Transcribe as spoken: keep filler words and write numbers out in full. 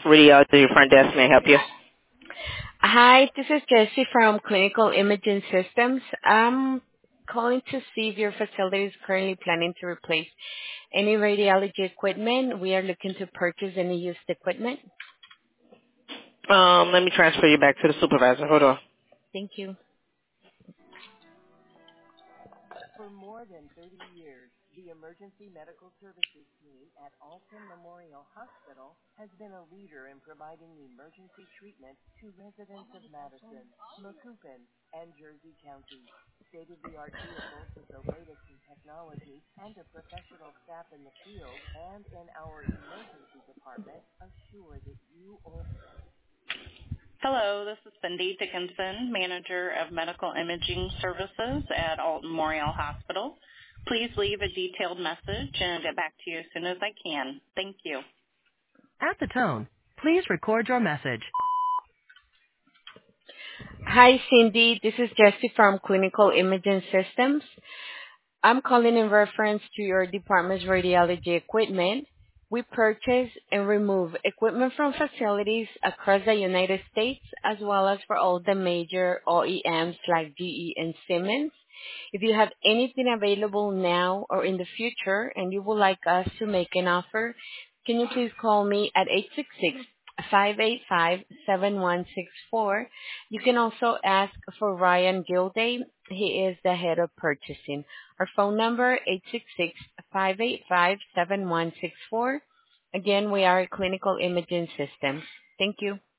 Radiology front desk may I help you. Hi, this is Jessie from Clinical Imaging Systems. I'm calling to see if your facility is currently planning to replace any radiology equipment. We are looking to purchase any used equipment. Um, let me transfer you back to the supervisor. Hold on. Thank you. For more than thirty years, the Emergency Medical Services team at Alton Memorial Hospital has been a leader in providing emergency treatment to residents of Madison, Macoupin, and Jersey counties. State-of-the-art vehicles with the latest in technology and a professional staff in the field and in our emergency department assure that you all. Hello, this is Cindy Dickinson, Manager of Medical Imaging Services at Alton Memorial Hospital. Please leave a detailed message and I'll get back to you as soon as I can. Thank you. At the tone, please record your message. Hi, Cindy. This is Jessie from Clinical Imaging Systems. I'm calling in reference to your department's radiology equipment. We purchase and remove equipment from facilities across the United States as well as for all the major O E Ms like G E and Siemens. If you have anything available now or in the future and you would like us to make an offer, can you please call me at eight six six, five eight five, seven one six four. You can also ask for Ryan Gilday. He is the head of purchasing. Our phone number, eight six six, five eight five, seven one six four. Again, we are a clinical imaging system. Thank you.